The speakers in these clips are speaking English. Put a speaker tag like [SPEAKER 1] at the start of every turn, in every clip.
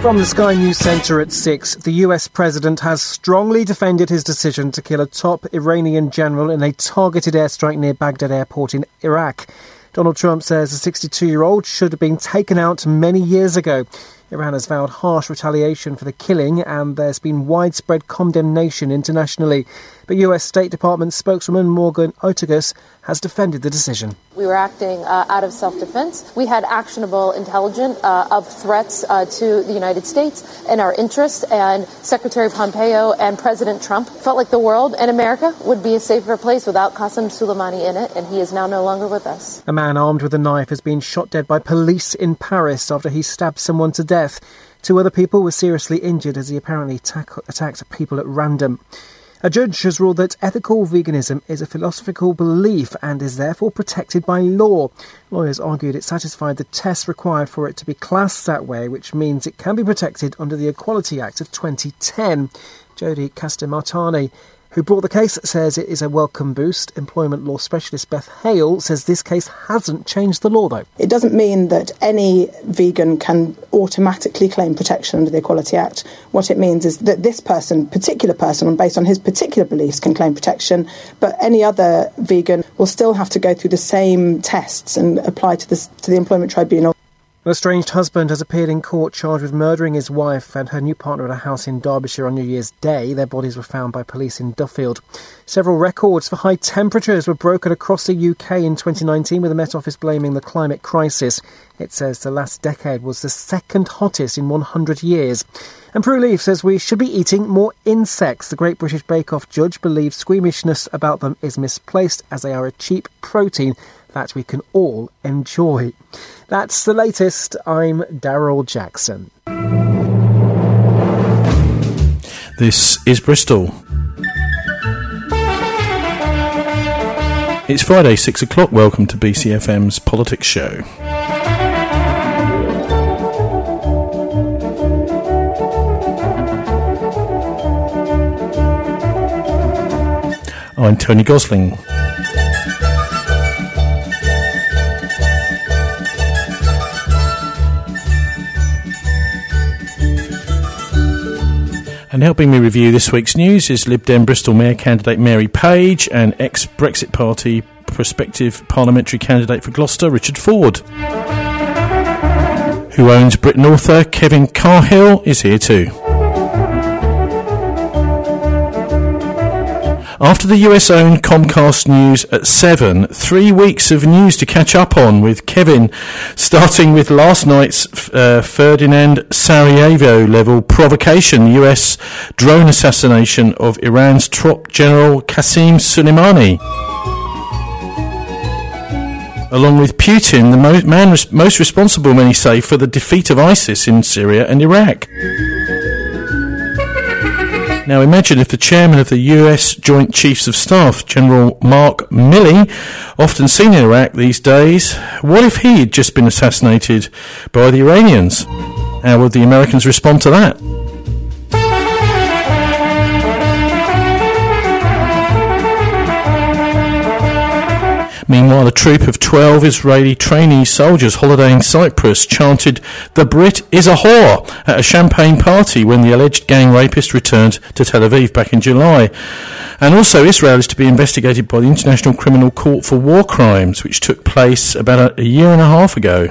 [SPEAKER 1] From the Sky News Centre at 6, the US president has strongly defended his decision to kill a top Iranian general in a targeted airstrike near Baghdad airport in Iraq. Donald Trump says the 62-year-old should have been taken out many years ago. Iran has vowed harsh retaliation for the killing, and there's been widespread condemnation internationally. But US State Department spokeswoman Morgan Ortagus has defended the decision.
[SPEAKER 2] We were acting out of self-defense. We had actionable intelligence of threats to the United States and our interests, and Secretary Pompeo and President Trump felt like the world and America would be a safer place without Qasem Soleimani in it, and he is now no longer with us.
[SPEAKER 1] A man armed with a knife has been shot dead by police in Paris after he stabbed someone to death. 2 other people were seriously injured as he apparently attacked people at random. A judge has ruled that ethical veganism is a philosophical belief and is therefore protected by law. Lawyers argued it satisfied the tests required for it to be classed that way, which means it can be protected under the Equality Act of 2010. Jodie Castamartani, who brought the case, says it is a welcome boost. Employment law specialist Beth Hale says this case hasn't changed the law, though.
[SPEAKER 3] It doesn't mean that any vegan can automatically claim protection under the Equality Act. What it means is that this particular person, based on his particular beliefs, can claim protection, but any other vegan will still have to go through the same tests and apply to the Employment Tribunal.
[SPEAKER 1] An estranged husband has appeared in court charged with murdering his wife and her new partner at a house in Derbyshire on New Year's Day. Their bodies were found by police in Duffield. Several records for high temperatures were broken across the UK in 2019, with the Met Office blaming the climate crisis. It says the last decade was the second hottest in 100 years. And Prue Leaf says we should be eating more insects. The Great British Bake Off judge believes squeamishness about them is misplaced, as they are a cheap protein that we can all enjoy. That's the latest. I'm Daryl Jackson.
[SPEAKER 4] This is Bristol. It's Friday, 6 o'clock. Welcome to BCFM's Politics Show. I'm Tony Gosling. And helping me review this week's news is Lib Dem Bristol Mayor candidate Mary Page and ex-Brexit Party prospective parliamentary candidate for Gloucester, Richard Ford. Who owns Britain author Kevin Carhill is here too. After the US-owned Comcast News at 7, 3 weeks of news to catch up on with Kevin, starting with last night's Ferdinand Sarajevo-level provocation, US drone assassination of Iran's top general Qasem Soleimani. Along with Putin, the man most responsible, many say, for the defeat of ISIS in Syria and Iraq. Now imagine if the chairman of the US Joint Chiefs of Staff, General Mark Milley, often seen in Iraq these days, what if he had just been assassinated by the Iranians? How would the Americans respond to that? Meanwhile, a troop of 12 Israeli trainee soldiers holidaying Cyprus chanted, "The Brit is a whore," at a champagne party when the alleged gang rapist returned to Tel Aviv back in July. And also, Israel is to be investigated by the International Criminal Court for War Crimes, which took place about a year and a half ago.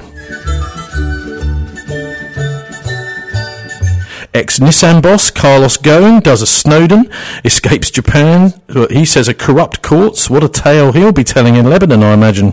[SPEAKER 4] Ex-Nissan boss Carlos Ghosn does a Snowden, escapes Japan. He says a corrupt courts. What a tale he'll be telling in Lebanon, I imagine.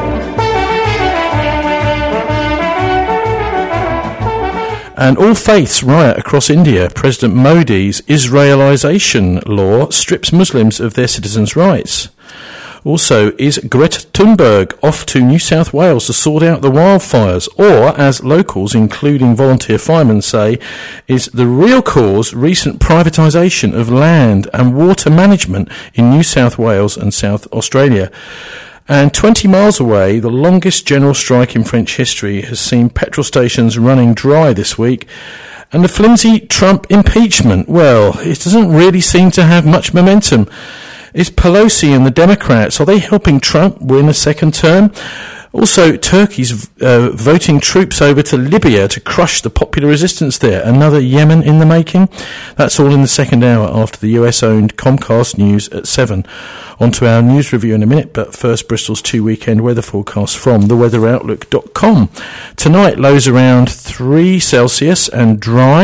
[SPEAKER 4] And all faiths riot across India. President Modi's Israelisation law strips Muslims of their citizens' rights. Also, is Greta Thunberg off to New South Wales to sort out the wildfires? Or, as locals, including volunteer firemen, say, is the real cause recent privatisation of land and water management in New South Wales and South Australia? And 20 miles away, the longest general strike in French history has seen petrol stations running dry this week. And the flimsy Trump impeachment, well, it doesn't really seem to have much momentum. Is Pelosi and the Democrats, are they helping Trump win a second term? Also, Turkey's voting troops over to Libya to crush the popular resistance there. Another Yemen in the making. That's all in the second hour after the US-owned Comcast News at 7. On to our news review in a minute, but first Bristol's 2 weekend weather forecast from theweatheroutlook.com. Tonight, lows around 3 Celsius and dry.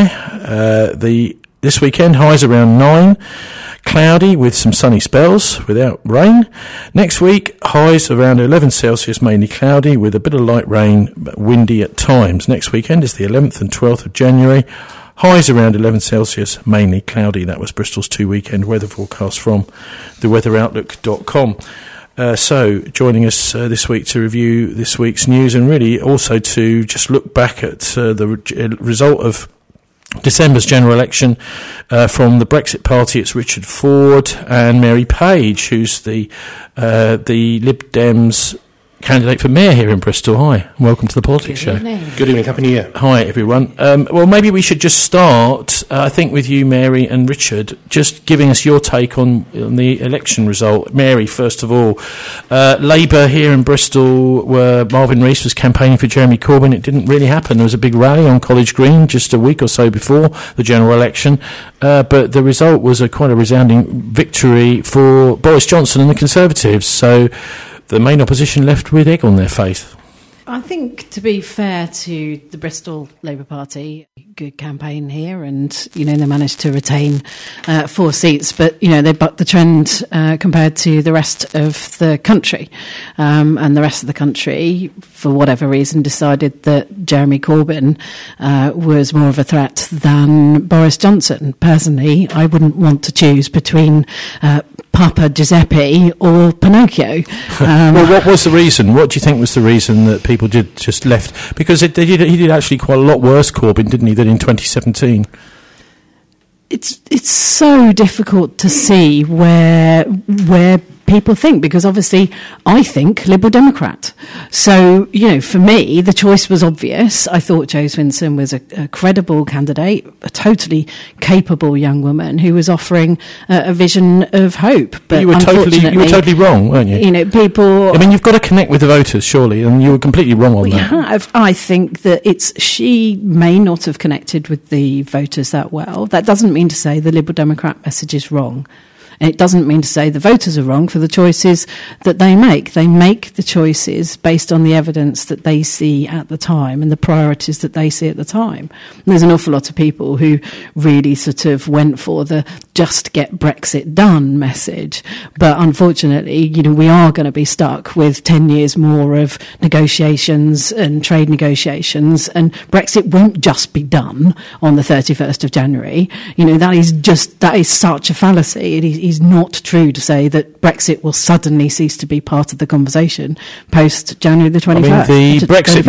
[SPEAKER 4] This weekend, highs around 9. Cloudy with some sunny spells without rain. Next week, highs around 11 Celsius, mainly cloudy with a bit of light rain, but windy at times. Next weekend is the 11th and 12th of January. Highs around 11 Celsius, mainly cloudy. That was Bristol's 2 weekend weather forecast from theweatheroutlook.com. So, joining us this week to review this week's news and really also to just look back at the result of December's general election from the Brexit Party. It's Richard Ford and Mary Page, who's the Lib Dems candidate for mayor here in Bristol. Hi, and welcome to the Politics Show.
[SPEAKER 5] Good evening, Happy New Year.
[SPEAKER 4] Hi, everyone. Well, maybe we should just start, I think, with you, Mary and Richard, just giving us your take on the election result. Mary, first of all, Labour here in Bristol, where Marvin Rees was campaigning for Jeremy Corbyn, it didn't really happen. There was a big rally on College Green just a week or so before the general election, but the result was quite a resounding victory for Boris Johnson and the Conservatives. So the main opposition left with egg on their face.
[SPEAKER 6] I think, to be fair to the Bristol Labour Party, good campaign here, and they managed to retain 4 seats, but they bucked the trend compared to the rest of the country, and the rest of the country, for whatever reason, decided that Jeremy Corbyn was more of a threat than Boris Johnson. Personally, I wouldn't want to choose between Papa Giuseppe or Pinocchio.
[SPEAKER 4] Well, what was the reason? What do you think was the reason that people did just left? Because he did actually quite a lot worse, Corbyn, didn't he, than in 2017?
[SPEAKER 6] It's so difficult to see where people think, because obviously I think Liberal Democrat. So, for me, the choice was obvious. I thought Jo Swinson was a credible candidate, a totally capable young woman who was offering a vision of hope. But
[SPEAKER 4] you were totally wrong, weren't you?
[SPEAKER 6] People...
[SPEAKER 4] I mean, you've got to connect with the voters, surely, and you were completely wrong on that.
[SPEAKER 6] We have. I think that she may not have connected with the voters that well. That doesn't mean to say the Liberal Democrat message is wrong. And it doesn't mean to say the voters are wrong for the choices that they make. They make the choices based on the evidence that they see at the time and the priorities that they see at the time. And there's an awful lot of people who really sort of went for the just get Brexit done message. But unfortunately, we are going to be stuck with 10 years more of negotiations and trade negotiations, and Brexit won't just be done on the 31st of January. That is such a fallacy. It is not true to say that Brexit will suddenly cease to be part of the conversation post January the 21st.
[SPEAKER 4] I mean, the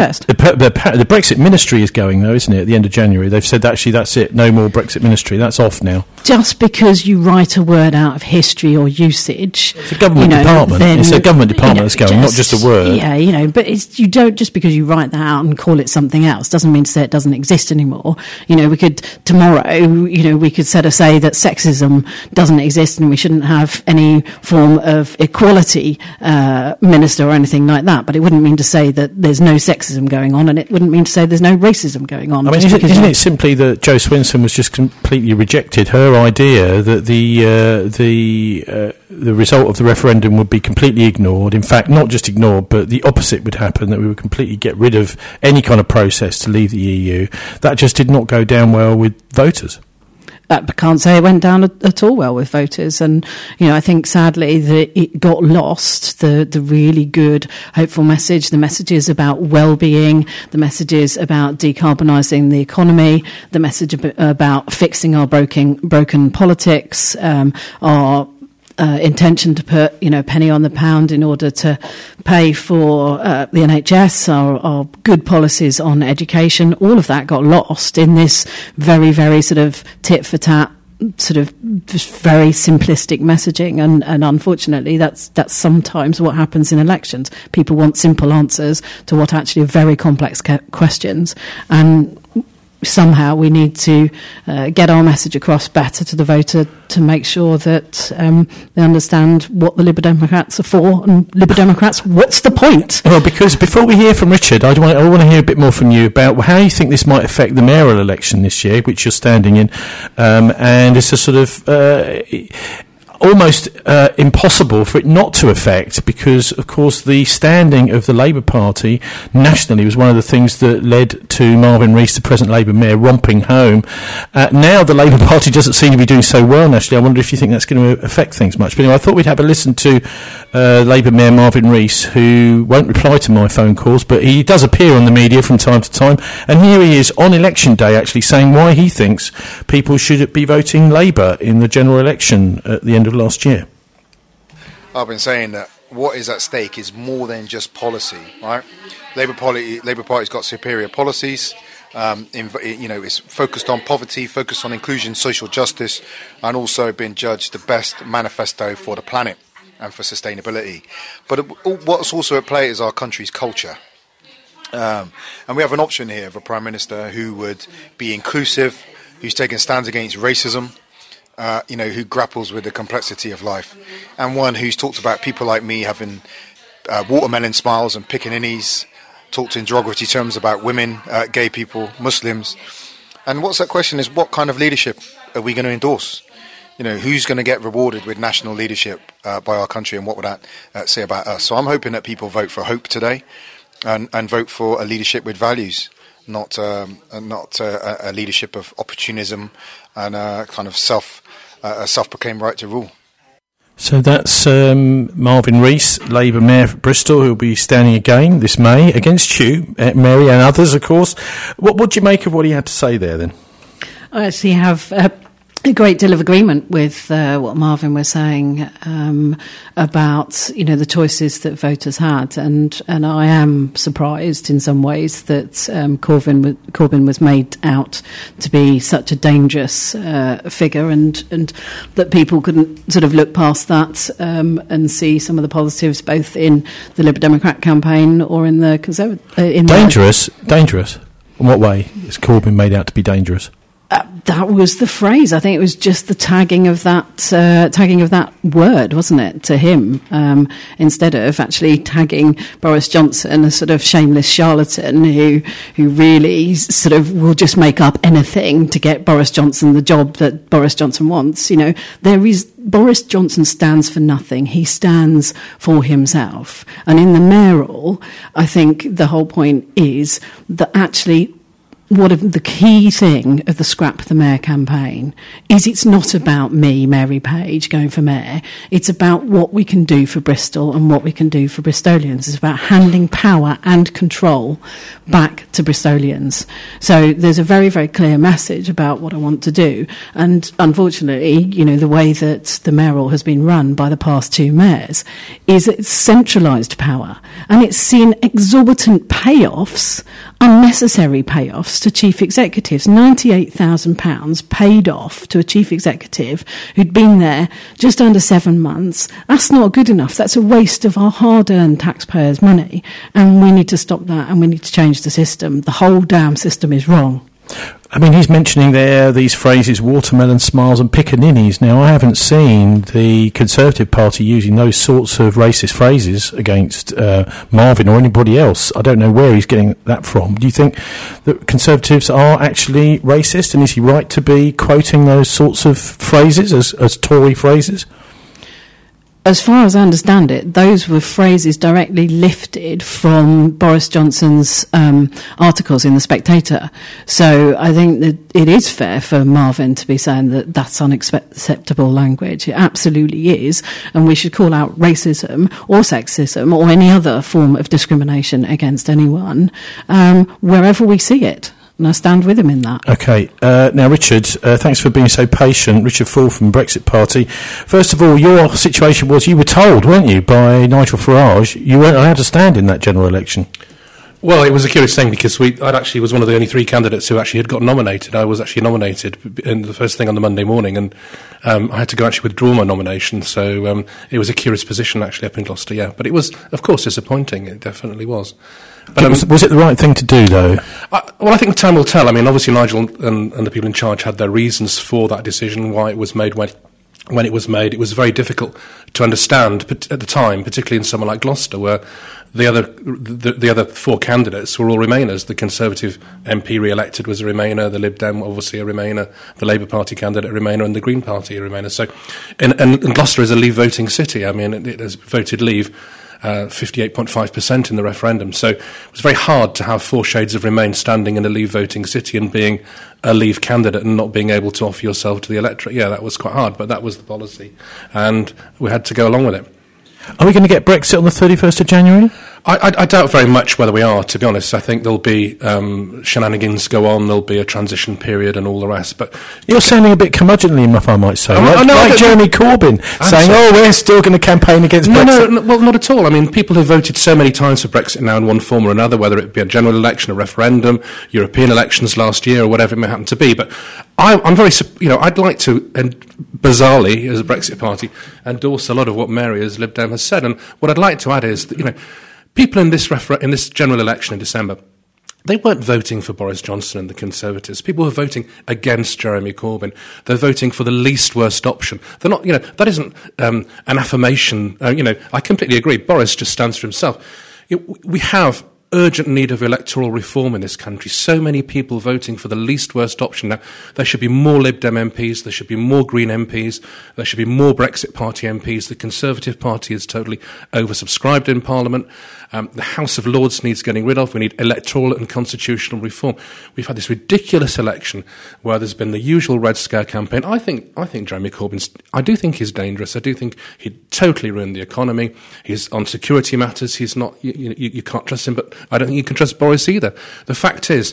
[SPEAKER 4] Brexit ministry is going, though, isn't it, at the end of January? They've said, actually, that's it, no more Brexit ministry, that's off now.
[SPEAKER 6] Just because you write a word out of history or usage...
[SPEAKER 4] It's a government department. It's a government department that's going, not just a word.
[SPEAKER 6] Yeah, but you don't, just because you write that out and call it something else, doesn't mean to say it doesn't exist anymore. We could, tomorrow, we could say that sexism doesn't exist and we shouldn't have any form of equality minister or anything like that. But it wouldn't mean to say that there's no sexism going on, and it wouldn't mean to say there's no racism going on.
[SPEAKER 4] I mean, isn't it simply that Jo Swinson was just completely rejected her idea that the result of the referendum would be completely ignored? In fact, not just ignored, but the opposite would happen, that we would completely get rid of any kind of process to leave the EU. That just did not go down well with voters.
[SPEAKER 6] I can't say it went down at all well with voters, and I think sadly that it got lost. The really good, hopeful message, the messages about well-being, the messages about decarbonising the economy, the message about fixing our broken politics, our intention to put, penny on the pound in order to pay for the NHS, our good policies on education, all of that got lost in this very, very sort of tit-for-tat, sort of just very simplistic messaging, and unfortunately that's sometimes what happens in elections. People want simple answers to what actually are very complex questions, and somehow we need to get our message across better to the voter to make sure that they understand what the Liberal Democrats are for, and Liberal Democrats, what's the point?
[SPEAKER 4] Well, because before we hear from Richard, I want to hear a bit more from you about how you think this might affect the mayoral election this year, which you're standing in, and it's a sort of almost impossible for it not to affect, because, of course, the standing of the Labour Party nationally was one of the things that led to Marvin Rees, the present Labour Mayor, romping home. Now the Labour Party doesn't seem to be doing so well nationally. I wonder if you think that's going to affect things much. But anyway, I thought we'd have a listen to Labour Mayor Marvin Rees, who won't reply to my phone calls, but he does appear on the media from time to time. And here he is on election day actually saying why he thinks people should be voting Labour in the general election at the end of last year.
[SPEAKER 5] I've been saying that what is at stake is more than just policy, right? Labour Party's got superior policies. It's focused on poverty, focused on inclusion, social justice, and also been judged the best manifesto for the planet and for sustainability. But what's also at play is our country's culture. And we have an option here of a Prime Minister who would be inclusive, who's taken stands against racism, who grapples with the complexity of life, and one who's talked about people like me having watermelon smiles and pickaninnies, talked in derogatory terms about women, gay people, Muslims. And what's that question is, what kind of leadership are we going to endorse? Who's going to get rewarded with national leadership by our country, and what would that say about us? So I'm hoping that people vote for hope today, and vote for a leadership with values, not a leadership of opportunism and a kind of self-proclaimed right to rule.
[SPEAKER 4] So that's Marvin Rees, Labour Mayor for Bristol, who will be standing again this May against you, Mary, and others, of course. What do you make of what he had to say there, then?
[SPEAKER 6] I actually have a great deal of agreement with what Marvin was saying about the choices that voters had, and I am surprised in some ways that Corbyn was made out to be such a dangerous figure, and that people couldn't sort of look past that and see some of the positives both in the Liberal Democrat campaign or in the Conservative.
[SPEAKER 4] Dangerous. In what way is Corbyn made out to be dangerous?
[SPEAKER 6] That was the phrase. I think it was just the tagging of that word, wasn't it, to him, instead of actually tagging Boris Johnson as sort of shameless charlatan who really sort of will just make up anything to get Boris Johnson the job that Boris Johnson wants. Boris Johnson stands for nothing. He stands for himself. And in the mayoral, I think the whole point is that actually the key thing of the Scrap the Mayor campaign is it's not about me, Mary Page, going for mayor. It's about what we can do for Bristol and what we can do for Bristolians. It's about handing power and control back to Bristolians. So there's a very, very clear message about what I want to do. And unfortunately, the way that the mayoral has been run by the past two mayors is it's centralised power. And it's seen exorbitant payoffs, unnecessary payoffs to chief executives. £98,000 paid off to a chief executive who'd been there just under 7 months. That's not good enough. That's a waste of our hard-earned taxpayers' money. And we need to stop that, and we need to change the system. The whole damn system is wrong.
[SPEAKER 4] I mean, he's mentioning there these phrases, watermelon smiles and pickaninnies. Now, I haven't seen the Conservative Party using those sorts of racist phrases against Marvin or anybody else. I don't know where he's getting that from. Do you think that Conservatives are actually racist, and is he right to be quoting those sorts of phrases as Tory phrases?
[SPEAKER 6] As far as I understand it, those were phrases directly lifted from Boris Johnson's articles in The Spectator. So I think that it is fair for Marvin to be saying that that's unacceptable language. It absolutely is. And we should call out racism or sexism or any other form of discrimination against anyone wherever we see it. And I stand with him in that. OK. Now, Richard, thanks for being so patient. Richard Fall from Brexit Party. First of all, your situation was you were told, weren't you, by Nigel Farage, you weren't allowed to stand in that general election.
[SPEAKER 7] Well, it was a curious thing because I actually was one of the only 3 candidates who actually had got nominated. I was actually nominated in the first thing on the Monday morning, and I had to go actually withdraw my nomination. So it was a curious position actually up in Gloucester, yeah. But it was, of course, disappointing. It definitely was. But
[SPEAKER 4] was it the right thing to do, though?
[SPEAKER 7] I think time will tell. I mean, obviously Nigel and the people in charge had their reasons for that decision, why it was made when it was made. It was very difficult to understand at the time, particularly in somewhere like Gloucester, where the other 4 candidates were all Remainers. The Conservative MP re-elected was a Remainer, the Lib Dem obviously a Remainer, the Labour Party candidate a Remainer, and the Green Party a Remainer. So, and Gloucester is a Leave voting city. I mean, it has voted Leave 58.5% in the referendum. So it was very hard to have 4 shades of Remain standing in a Leave voting city and being a Leave candidate and not being able to offer yourself to the electorate. Yeah, that was quite hard, but that was the policy, and we had to go along with it.
[SPEAKER 4] Are we going to get Brexit on the 31st of January?
[SPEAKER 7] I doubt very much whether we are, to be honest. I think there'll be shenanigans go on, there'll be a transition period and all the rest. But
[SPEAKER 4] you're sounding a bit curmudgeonly, if I might say.
[SPEAKER 7] Like
[SPEAKER 4] Jeremy Corbyn saying, we're still going to campaign against Brexit.
[SPEAKER 7] No, well, not at all. I mean, people have voted so many times for Brexit now in one form or another, whether it be a general election, a referendum, European elections last year, or whatever it may happen to be. But I'm very, I'd like to, and bizarrely, as a Brexit party, endorse a lot of what Mary as Lib Dem has said. And what I'd like to add is that, people in this general election in December, they weren't voting for Boris Johnson and the Conservatives. People were voting against Jeremy Corbyn. They're voting for the least worst option. They're not, that isn't an affirmation. I completely agree. Boris just stands for himself. We have urgent need of electoral reform in this country. So many people voting for the least worst option. Now, there should be more Lib Dem MPs, there should be more Green MPs, there should be more Brexit Party MPs. The Conservative Party is totally oversubscribed in Parliament. The House of Lords needs getting rid of. We need electoral and constitutional reform. We've had this ridiculous election where there's been the usual Red Scare campaign. I think Jeremy Corbyn, I do think he's dangerous. I do think he'd totally ruin the economy. He's on security matters. He's not, you can't trust him, but I don't think you can trust Boris either. The fact is,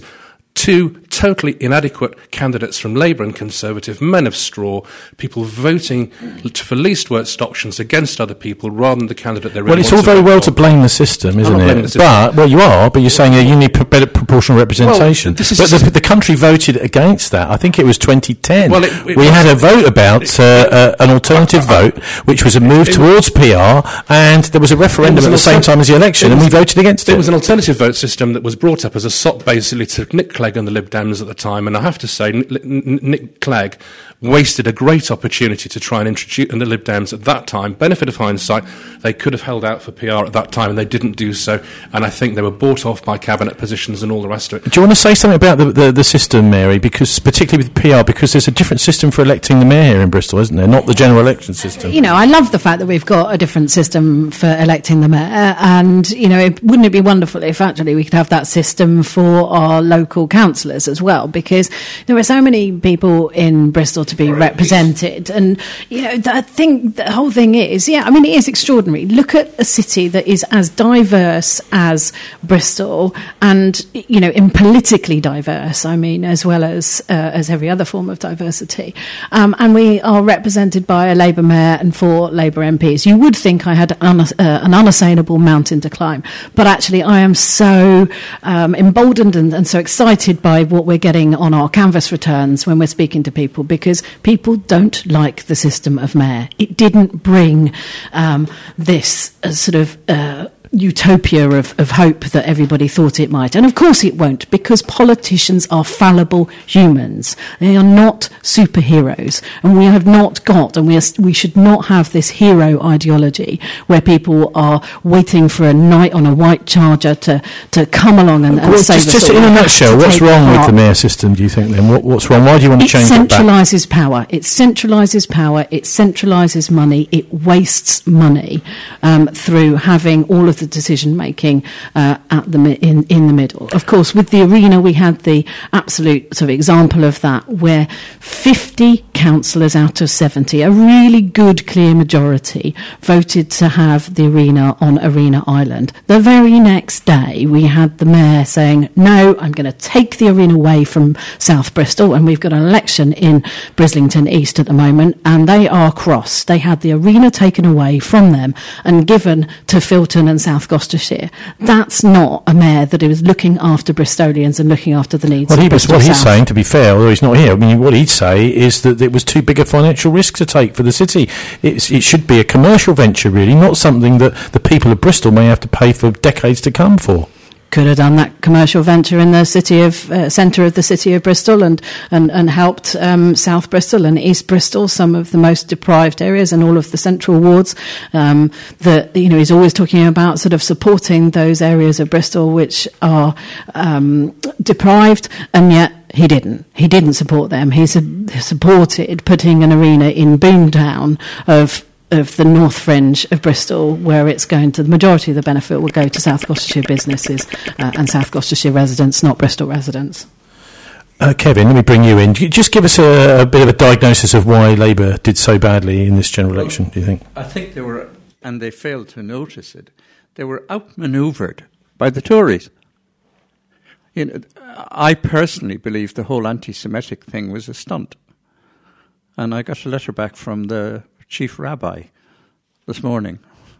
[SPEAKER 7] 2 totally inadequate candidates from Labour and Conservative, men of straw, people voting for least worst options against other people rather than the candidate they really want.
[SPEAKER 4] Well, it's all very well to blame the system, isn't it? But you're saying you need better proportional representation. But the country voted against that. I think it was 2010. Well, we had a vote about an alternative vote, which was a move towards PR, and there was a referendum at the same time as the election, and we voted against it.
[SPEAKER 7] It was an alternative vote system that was brought up as a sop, basically, to Nick Clegg and the Lib Dems at the time, and I have to say, Nick Clegg wasted a great opportunity to try and introduce, and the Lib Dems at that time, benefit of hindsight, they could have held out for PR at that time, and they didn't do so, and I think they were bought off by cabinet positions and all the rest of it.
[SPEAKER 4] Do you want to say something about the system, Mary, because particularly with PR, because there's a different system for electing the mayor here in Bristol, isn't there, not the general election system?
[SPEAKER 6] I love the fact that we've got a different system for electing the mayor, and, wouldn't it be wonderful if actually we could have that system for our local councillors as well, because there are so many people in Bristol to be represented, and I think the whole thing is, it is extraordinary. Look at a city that is as diverse as Bristol, and in politically diverse, as well as every other form of diversity, and we are represented by a Labour mayor and 4 Labour MPs. You would think I had an unassailable mountain to climb, but actually I am so emboldened and so excited by what we're getting on our canvass returns when we're speaking to people, because people don't like the system of mayor. It didn't bring this sort of utopia of hope that everybody thought it might. And of course it won't, because politicians are fallible humans. They are not superheroes. And we have not got, and we should not have this hero ideology where people are waiting for a knight on a white charger to come along and save us all.
[SPEAKER 4] Just in a nutshell, what's wrong with the mayor system, do you think, then? What's wrong? Why do you want to change it back?
[SPEAKER 6] It centralises power. It centralises power. It centralises money. It wastes money through having all of the decision making in the middle. Of course, with the arena, we had the absolute sort of example of that, where 50 councillors out of 70, a really good, clear majority, voted to have the arena on Arena Island. The very next day, we had the mayor saying, no, I'm going to take the arena away from South Bristol, and we've got an election in Brislington East at the moment, and they are cross. They had the arena taken away from them and given to Filton and South Gloucestershire. That's not a mayor that is looking after Bristolians and looking after the needs of Bristol
[SPEAKER 4] What he's
[SPEAKER 6] South.
[SPEAKER 4] saying, to be fair, although he's not here, I mean, what he'd say is that it was too big a financial risk to take for the city. It should be a commercial venture, really, not something that the people of Bristol may have to pay for decades to come for.
[SPEAKER 6] Could have done that commercial venture in the centre of the city of Bristol and helped South Bristol and East Bristol, some of the most deprived areas, and all of the central wards. He's always talking about sort of supporting those areas of Bristol which are deprived, and yet he didn't. He didn't support them. He supported putting an arena in Boomtown of the north fringe of Bristol, where it's going to, the majority of the benefit will go to South Gloucestershire businesses and South Gloucestershire residents, not Bristol residents.
[SPEAKER 4] Kevin, let me bring you in. Just give us a bit of a diagnosis of why Labour did so badly in this general election, do you think?
[SPEAKER 8] I think they were, and they failed to notice it, they were outmanoeuvred by the Tories. I personally believe the whole anti-Semitic thing was a stunt. And I got a letter back from the chief rabbi this morning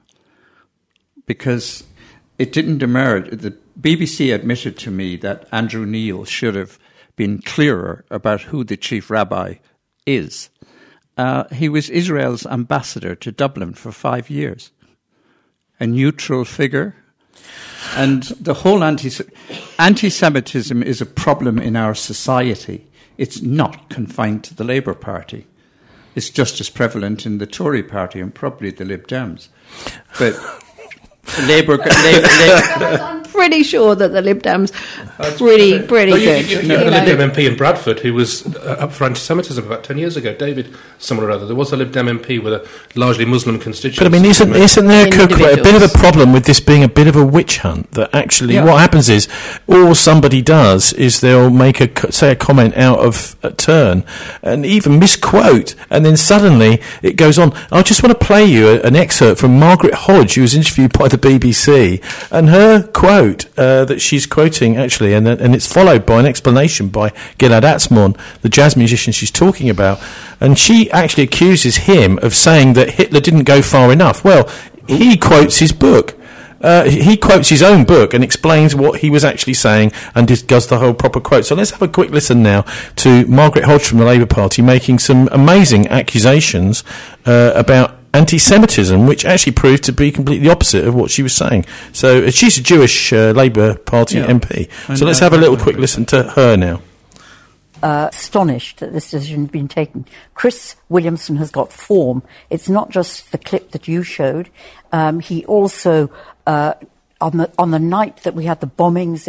[SPEAKER 8] because it didn't emerge. The BBC admitted to me that Andrew Neil should have been clearer about who the chief rabbi is. He was Israel's ambassador to Dublin for 5 years, a neutral figure. And the whole anti-Semitism is a problem in our society. It's not confined to the Labour Party. It's just as prevalent in the Tory party and probably the Lib Dems. But Labour...
[SPEAKER 6] I'm pretty sure that the Lib Dems are pretty good.
[SPEAKER 7] You had a Lib Dem MP in Bradford who was up for anti-Semitism about 10 years ago, David somewhere or other. There was a Lib Dem MP with a largely Muslim constituency.
[SPEAKER 4] But I mean, isn't there a bit of a problem with this being a bit of a witch hunt? That actually what happens is, all somebody does is they'll make a comment out of a turn and even misquote, and then suddenly it goes on. I just want to play you an excerpt from Margaret Hodge, who was interviewed by the BBC, and her quote that she's quoting actually, and it's followed by an explanation by Gilad Atzmon, the jazz musician she's talking about, and she actually accuses him of saying that Hitler didn't go far enough. Well, he quotes his book. He quotes his own book and explains what he was actually saying and does the whole proper quote. So let's have a quick listen now to Margaret Hodge from the Labour Party making some amazing accusations about anti-Semitism, which actually proved to be completely opposite of what she was saying. So she's a Jewish Labour Party MP. So let's have a little quick listen to her now.
[SPEAKER 9] Astonished that this decision has been taken. Chris Williamson has got form. It's not just the clip that you showed. He also, on the night that we had the bombings,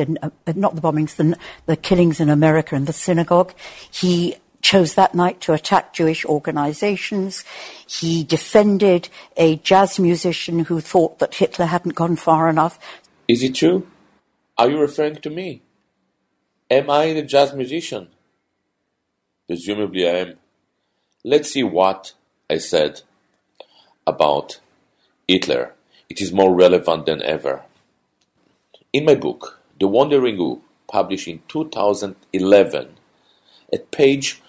[SPEAKER 9] the killings in America in the synagogue, he chose that night to attack Jewish organizations. He defended a jazz musician who thought that Hitler hadn't gone far enough.
[SPEAKER 10] Is it true? Are you referring to me? Am I the jazz musician? Presumably I am. Let's see what I said about Hitler. It is more relevant than ever. In my book, The Wandering Who, published in 2011, at page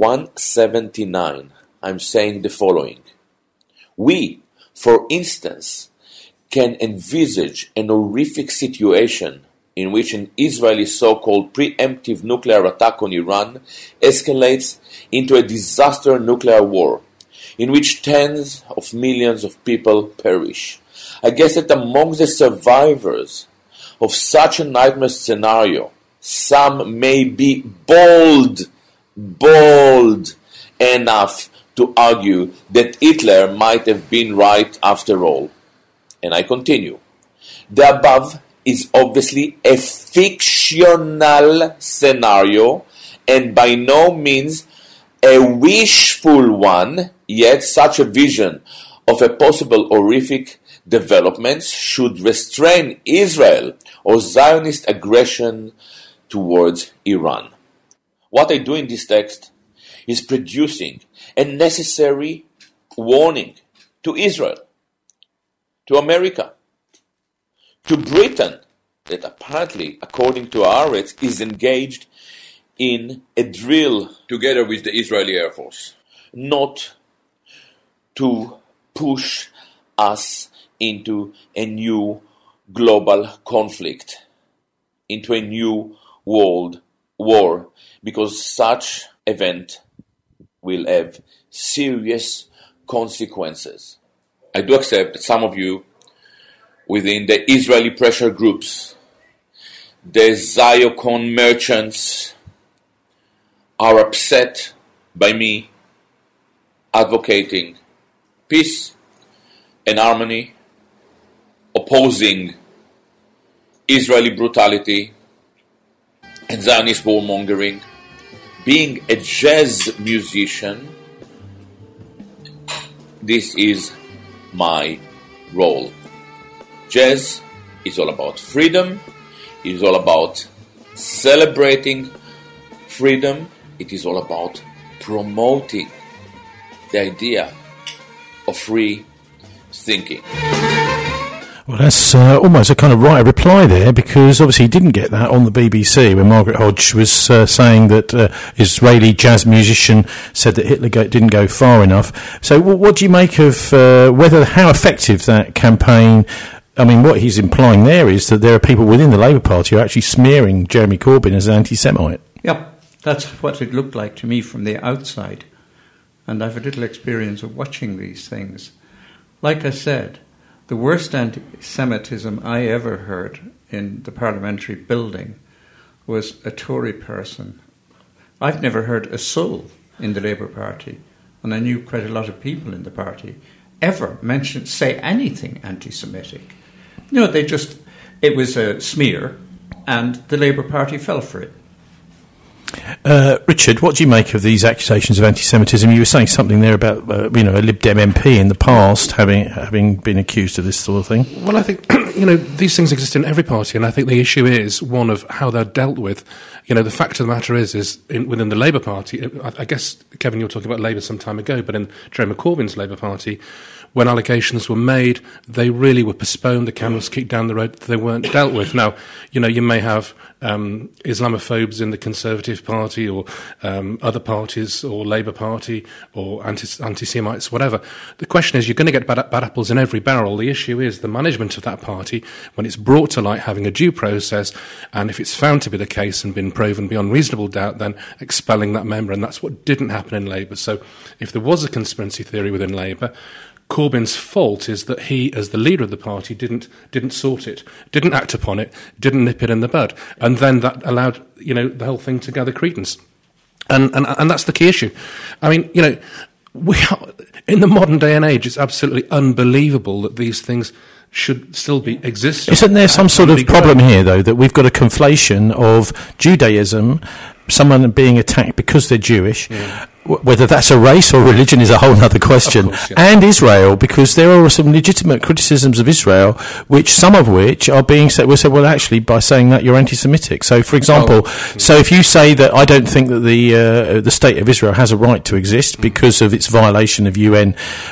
[SPEAKER 10] 179, I'm saying the following. We, for instance, can envisage an horrific situation in which an Israeli so-called preemptive nuclear attack on Iran escalates into a disaster nuclear war, in which tens of millions of people perish. I guess that among the survivors of such a nightmare scenario, some may be bold enough to argue that Hitler might have been right after all. And I continue. The above is obviously a fictional scenario and by no means a wishful one, yet such a vision of a possible horrific developments should restrain Israel or Zionist aggression towards Iran. What I do in this text is producing a necessary warning to Israel, to America, to Britain, that apparently, according to Haaretz, is engaged in a drill together with the Israeli Air Force, not to push us into a new global conflict, into a new world war, because such event will have serious consequences. I do accept that some of you within the Israeli pressure groups, the Ziocon merchants, are upset by me advocating peace and harmony, opposing Israeli brutality and Zionist warmongering. Being a jazz musician, this is my role. Jazz is all about freedom, it is all about celebrating freedom, it is all about promoting the idea of free thinking.
[SPEAKER 4] Well, that's almost a kind of right reply there, because obviously he didn't get that on the BBC when Margaret Hodge was saying that Israeli jazz musician said that Hitler didn't go far enough. So what do you make of how effective that campaign? I mean, what he's implying there is that there are people within the Labour Party who are actually smearing Jeremy Corbyn as an anti-Semite.
[SPEAKER 8] Yeah, that's what it looked like to me from the outside. And I've a little experience of watching these things. Like I said, the worst anti-Semitism I ever heard in the parliamentary building was a Tory person. I've never heard a soul in the Labour Party, and I knew quite a lot of people in the party, ever say anything anti-Semitic. You know, it was a smear, and the Labour Party fell for it.
[SPEAKER 4] Richard, what do you make of these accusations of anti-Semitism? You were saying something there about a Lib Dem MP in the past having been accused of this sort of thing.
[SPEAKER 7] Well, I think these things exist in every party, and I think the issue is one of how they're dealt with. The fact of the matter is within the Labour Party, I guess, Kevin, you were talking about Labour some time ago, but in Jeremy Corbyn's Labour Party, when allegations were made, they really were postponed. The can was kicked down the road. They weren't dealt with. Now, you may have Islamophobes in the Conservative Party or other parties or Labour Party or anti-Semites, whatever. The question is, you're going to get bad apples in every barrel. The issue is the management of that party, when it's brought to light, having a due process, and if it's found to be the case and been proven beyond reasonable doubt, then expelling that member. And that's what didn't happen in Labour. So if there was a conspiracy theory within Labour, Corbyn's fault is that he, as the leader of the party, didn't sort it, didn't act upon it, didn't nip it in the bud, and then that allowed the whole thing to gather credence, and that's the key issue. I mean, we are, in the modern day and age, it's absolutely unbelievable that these things should still be existing.
[SPEAKER 4] Isn't there some sort of problem here, though, that we've got a conflation of Judaism, someone being attacked because they're Jewish, whether that's a race or religion is a whole other question, course, yeah. And Israel, because there are some legitimate criticisms of Israel, some of which are being said, well, actually, by saying that, you're anti-Semitic. So, for example, so if you say that I don't think that the state of Israel has a right to exist because of its violation of UN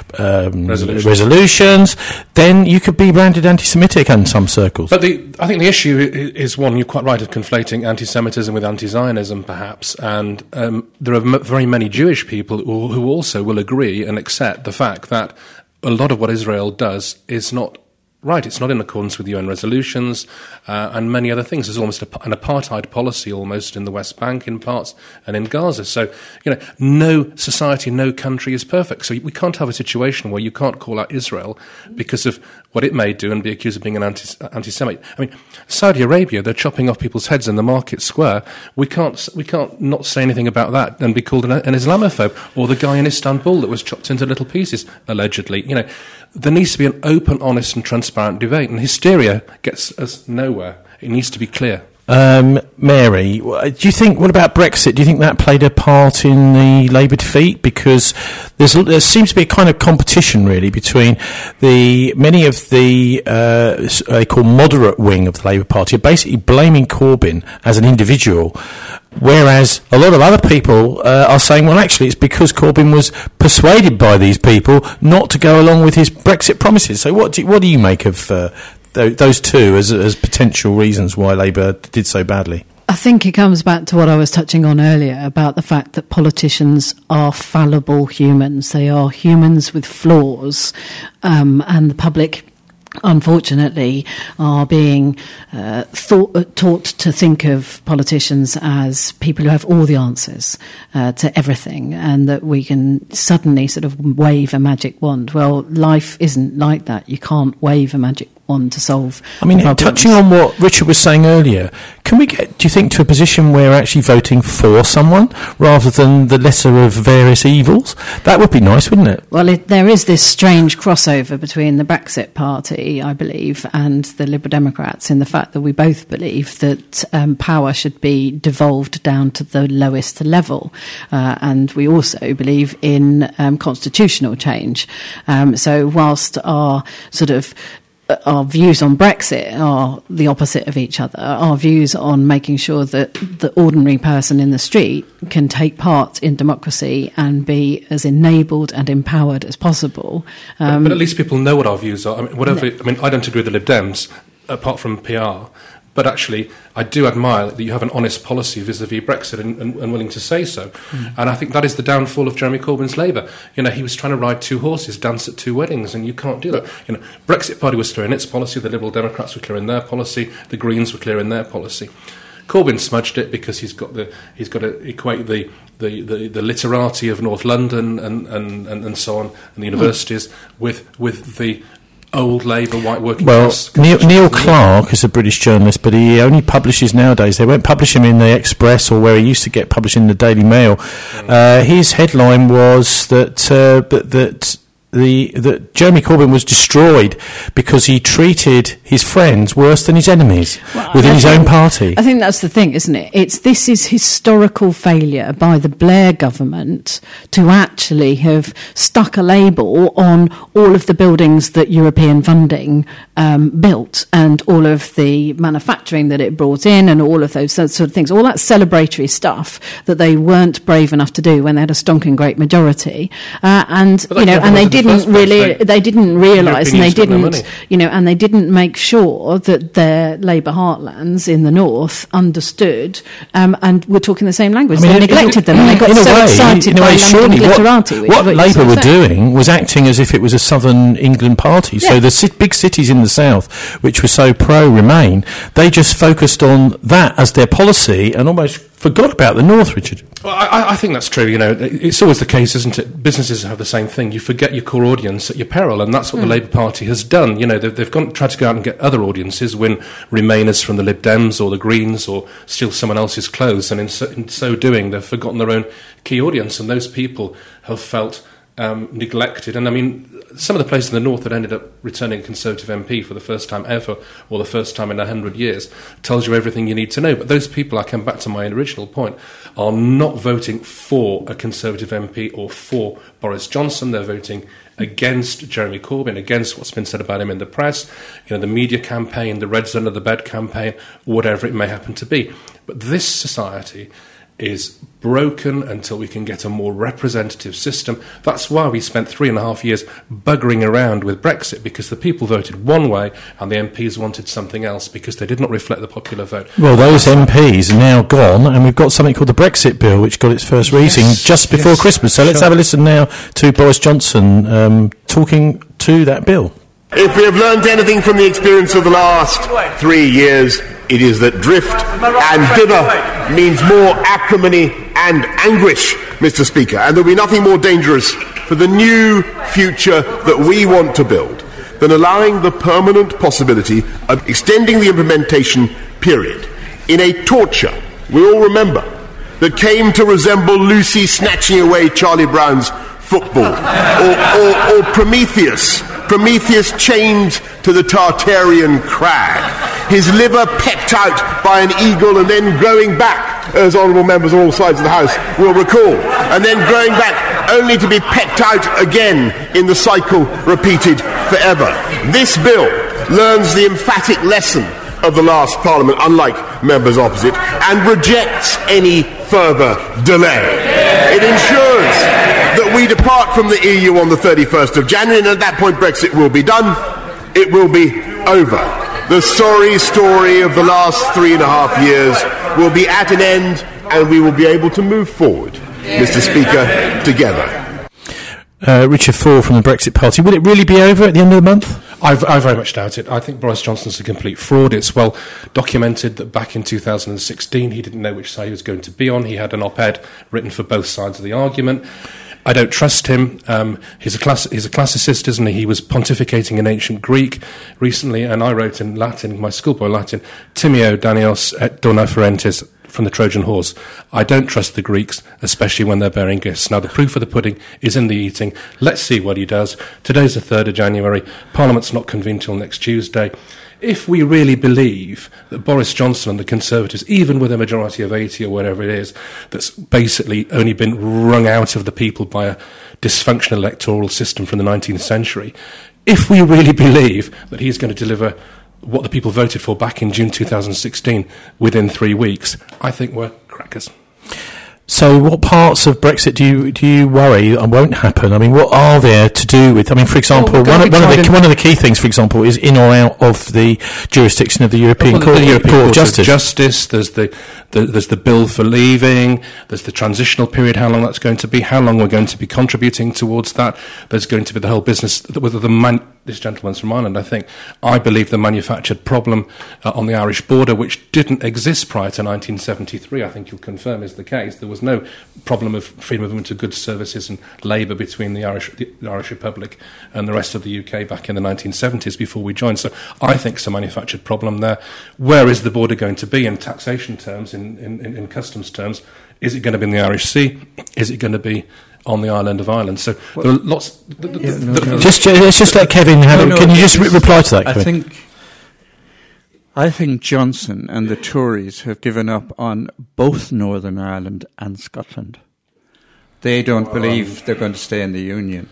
[SPEAKER 4] resolutions, then you could be branded anti-Semitic in some circles.
[SPEAKER 7] But I think the issue is one, you're quite right, of conflating anti-Semitism with anti-Zionism, perhaps, and there are very many Jewish people who also will agree and accept the fact that a lot of what Israel does is not right. It's not in accordance with UN resolutions and many other things. There's almost an apartheid policy almost in the West Bank in parts and in Gaza. So, no society, no country is perfect. So we can't have a situation where you can't call out Israel because of what it may do and be accused of being an anti-Semite. I mean, Saudi Arabia, they're chopping off people's heads in the market square. We can't not say anything about that and be called an Islamophobe, or the guy in Istanbul that was chopped into little pieces, allegedly. There needs to be an open, honest and transparent debate, and hysteria gets us nowhere. It needs to be clear.
[SPEAKER 4] Mary, do you think, what about Brexit? Do you think that played a part in the Labour defeat? Because there seems to be a kind of competition, really, between many of the, they call moderate wing of the Labour Party, are basically blaming Corbyn as an individual, whereas a lot of other people are saying, well, actually, it's because Corbyn was persuaded by these people not to go along with his Brexit promises. So what do you make of those two as potential reasons why Labour did so badly?
[SPEAKER 6] I think it comes back to what I was touching on earlier about the fact that politicians are fallible humans. They are humans with flaws, and the public, unfortunately, are being taught to think of politicians as people who have all the answers to everything, and that we can suddenly sort of wave a magic wand. Well, life isn't like that. You can't wave a magic wand to solve problems.
[SPEAKER 4] Touching on what Richard was saying earlier, can we get, do you think, to a position where we're actually voting for someone rather than the lesser of various evils? That would be nice, wouldn't it?
[SPEAKER 6] Well, there is this strange crossover between the Brexit Party, I believe, and the Liberal Democrats in the fact that we both believe that power should be devolved down to the lowest level. And we also believe in constitutional change. So whilst our views on Brexit are the opposite of each other, our views on making sure that the ordinary person in the street can take part in democracy and be as enabled and empowered as possible.
[SPEAKER 7] But at least people know what our views are. I don't agree with the Lib Dems, apart from PR. But actually, I do admire that you have an honest policy vis-à-vis Brexit and willing to say so. And I think that is the downfall of Jeremy Corbyn's Labour. He was trying to ride two horses, dance at two weddings, and you can't do that. Brexit Party was clear in its policy, the Liberal Democrats were clear in their policy, the Greens were clear in their policy. Corbyn smudged it because he's got to equate the literati of North London and so on, and the universities with the old Labour white working class.
[SPEAKER 4] Neil Clark is a British journalist, but he only publishes nowadays. They won't publish him in the Express or where he used to get published in the Daily Mail. His headline was that Jeremy Corbyn was destroyed because he treated his friends worse than his enemies within his own party.
[SPEAKER 6] I think that's the thing, isn't it? This is historical failure by the Blair government to actually have stuck a label on all of the buildings that European funding built, and all of the manufacturing that it brought in, and all of those sort of things, all that celebratory stuff that they weren't brave enough to do when they had a stonking great majority, and they didn't realise, and they didn't, and they didn't make sure that their Labour heartlands in the north understood, and were talking the same language. They neglected them, and they got so excited by London Glitterati.
[SPEAKER 4] What Labour were doing was acting as if it was a southern England party. So the big cities in the south, which were so pro-Remain, they just focused on that as their policy and almost forgot about the north, Richard.
[SPEAKER 7] Well, I think that's true. It's always the case, isn't it? Businesses have the same thing. You forget your core audience at your peril, and that's what the Labour Party has done. They've tried to go out and get other audiences, win Remainers from the Lib Dems or the Greens, or steal someone else's clothes, and in so doing, they've forgotten their own key audience, and those people have felt neglected. And some of the places in the north that ended up returning a Conservative MP for the first time ever, or the first time in 100 years, tells you everything you need to know. But those people, I come back to my original point, are not voting for a Conservative MP or for Boris Johnson. They're voting against Jeremy Corbyn, against what's been said about him in the press, the media campaign, the Reds Under the Bed campaign, whatever it may happen to be. But this society is broken until we can get a more representative system. That's why we spent 3.5 years buggering around with Brexit, because the people voted one way and the MPs wanted something else because they did not reflect the popular vote.
[SPEAKER 4] Well, those MPs are now gone, and we've got something called the Brexit Bill, which got its first reading just before Christmas. So let's have a listen now to Boris Johnson talking to that bill.
[SPEAKER 11] If we have learned anything from the experience of the last 3 years, it is that drift and dither means more acrimony and anguish, Mr. Speaker, and there will be nothing more dangerous for the new future that we want to build than allowing the permanent possibility of extending the implementation period in a torture, we all remember, that came to resemble Lucy snatching away Charlie Brown's football, or Prometheus Prometheus chained to the Tartarian crag, his liver pecked out by an eagle and then growing back, as honourable members on all sides of the House will recall, and then growing back only to be pecked out again in the cycle repeated forever. This bill learns the emphatic lesson of the last Parliament, unlike members opposite, and rejects any further delay. It ensures that we depart from the EU on the 31st of January, and at that point Brexit will be done. It will be over. The sorry story of the last 3.5 years will be at an end, and we will be able to move forward, Mr. Speaker, together.
[SPEAKER 4] Richard Ford from the Brexit Party. Will it really be over at the end of the month?
[SPEAKER 7] I very much doubt it. I think Boris Johnson's a complete fraud. It's well documented that back in 2016 he didn't know which side he was going to be on. He had an op-ed written for both sides of the argument. I don't trust him. He's a classicist, isn't he? He was pontificating in ancient Greek recently, and I wrote in Latin, my schoolboy Latin, Timeo Danios et dona ferentes, from the Trojan horse. I don't trust the Greeks, especially when they're bearing gifts. Now, the proof of the pudding is in the eating. Let's see what he does. Today's the 3rd of January. Parliament's not convened till next Tuesday. If we really believe that Boris Johnson and the Conservatives, even with a majority of 80 or whatever it is, that's basically only been wrung out of the people by a dysfunctional electoral system from the 19th century, if we really believe that he's going to deliver what the people voted for back in June 2016 within 3 weeks, I think we're crackers.
[SPEAKER 4] So what parts of Brexit do you worry won't happen? I mean, what are there to do with... I mean, for example, one of the key things, for example, is in or out of the jurisdiction of the European Court of Justice.
[SPEAKER 7] There's the bill for leaving. There's the transitional period, how long that's going to be, how long we're going to be contributing towards that. There's going to be the whole business with this gentleman's from Ireland, I believe the manufactured problem on the Irish border, which didn't exist prior to 1973, I think you'll confirm is the case. There was no problem of freedom of movement of goods, services and labour between the Irish Republic and the rest of the UK back in the 1970s before we joined. So I think it's a manufactured problem there. Where is the border going to be in taxation terms, in customs terms? Is it going to be in the Irish Sea? Is it going to be on the island of Ireland? So there are lots...
[SPEAKER 4] Let's just let Kevin have it. Can you just reply to that, Kevin?
[SPEAKER 8] I think Johnson and the Tories have given up on both Northern Ireland and Scotland. They don't believe they're going to stay in the Union.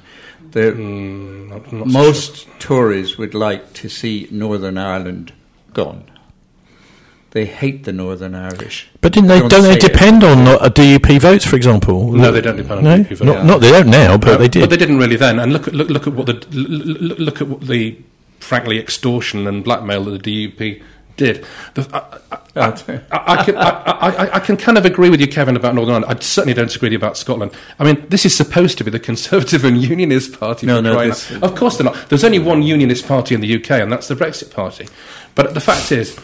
[SPEAKER 8] Most Tories would like to see Northern Ireland gone. They hate the Northern Irish.
[SPEAKER 4] But don't they depend on DUP votes, for example?
[SPEAKER 7] No, they don't depend on DUP votes.
[SPEAKER 4] Not they don't now, but they did.
[SPEAKER 7] But they didn't really then. And look at what the frankly extortion and blackmail that the DUP did. I can kind of agree with you, Kevin, about Northern Ireland. I certainly don't agree with you about Scotland. I mean, this is supposed to be the Conservative and Unionist Party. Of course they're not. There's only one Unionist party in the UK, and that's the Brexit Party. But the fact is...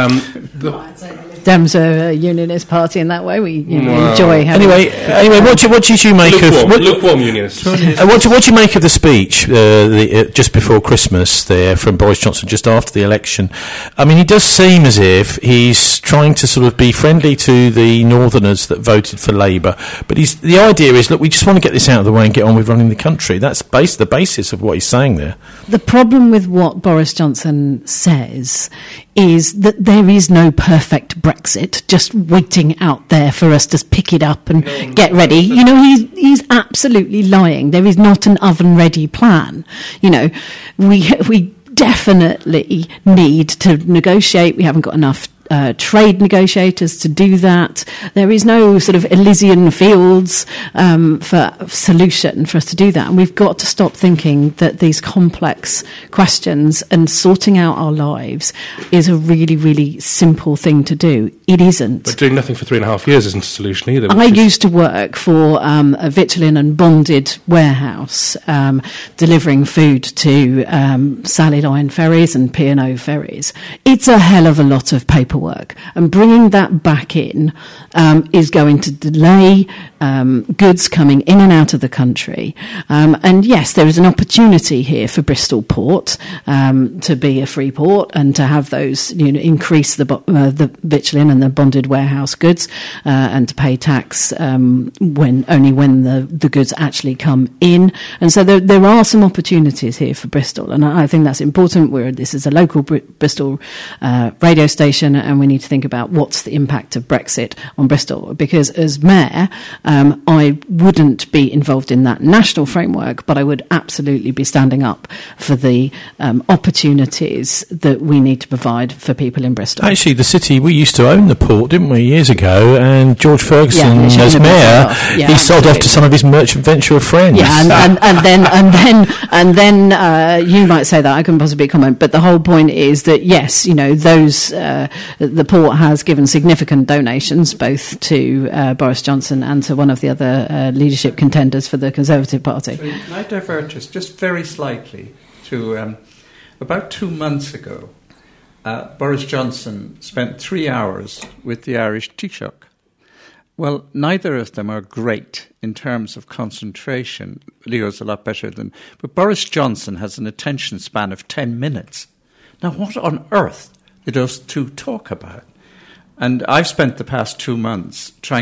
[SPEAKER 6] Dems are a unionist party in that way. We enjoy having...
[SPEAKER 4] Anyway, what did you make of...
[SPEAKER 7] Lukewarm unionists.
[SPEAKER 4] What do you make of the speech just before Christmas there from Boris Johnson, just after the election? I mean, he does seem as if he's trying to sort of be friendly to the Northerners that voted for Labour, but the idea is, look, we just want to get this out of the way and get on with running the country. That's the basis of what he's saying there.
[SPEAKER 6] The problem with what Boris Johnson says is that there is no perfect Brexit just waiting out there for us to pick it up and get ready. You know, he's absolutely lying. There is not an oven-ready plan. You know, we definitely need to negotiate. We haven't got enough trade negotiators to do that. There is no sort of Elysian fields for solution for us to do that. And we've got to stop thinking that these complex questions and sorting out our lives is a really, really simple thing to do. It isn't.
[SPEAKER 7] But doing nothing for 3.5 years isn't a solution either.
[SPEAKER 6] I used to work for a Victualling and bonded warehouse, delivering food to Sally Line ferries and P&O ferries. It's a hell of a lot of paperwork, and bringing that back in is going to delay goods coming in and out of the country. And yes, there is an opportunity here for Bristol Port to be a free port and to have those, increase the bitumen and the bonded warehouse goods and to pay tax when the goods actually come in. And so there are some opportunities here for Bristol, and I think that's important. This is a local Bristol radio station, and we need to think about what's the impact of Brexit on Bristol, because as mayor, I wouldn't be involved in that national framework, but I would absolutely be standing up for the opportunities that we need to provide for people in Bristol.
[SPEAKER 4] Actually, the city, we used to own the port, didn't we, years ago, and George Ferguson, as mayor, he sold off to some of his merchant venture friends.
[SPEAKER 6] Yeah, and then you might say that, I couldn't possibly comment, but the whole point is that, yes, the port has given significant donations both to Boris Johnson and to one of the other leadership contenders for the Conservative Party.
[SPEAKER 8] So can I divert just very slightly to about 2 months ago, Boris Johnson spent 3 hours with the Irish Taoiseach. Well, neither of them are great in terms of concentration. Leo's a lot better than... But Boris Johnson has an attention span of 10 minutes. Now, what on earth did those two talk about? And I've spent the past 2 months trying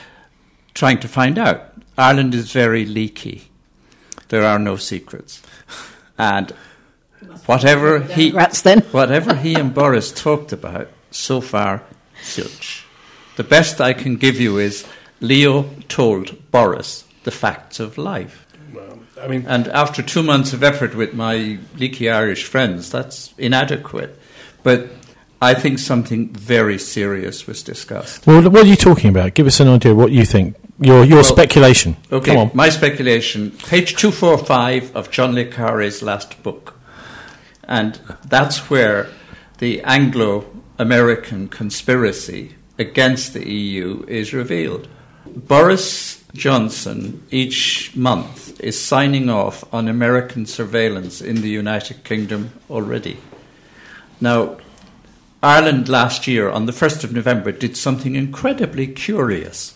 [SPEAKER 8] to find out. Ireland is very leaky. There are no secrets. And whatever he and Boris talked about so far, zilch. The best I can give you is Leo told Boris the facts of life.
[SPEAKER 7] Well,
[SPEAKER 8] and after 2 months of effort with my leaky Irish friends, that's inadequate. But I think something very serious was discussed.
[SPEAKER 4] Well, what are you talking about? Give us an idea of what you think. Your speculation.
[SPEAKER 8] Okay,
[SPEAKER 4] come on.
[SPEAKER 8] My speculation, page 245 of John le Carré's last book. And that's where the Anglo-American conspiracy against the EU is revealed. Boris Johnson each month is signing off on American surveillance in the United Kingdom already. Now, Ireland last year, on the 1st of November, did something incredibly curious.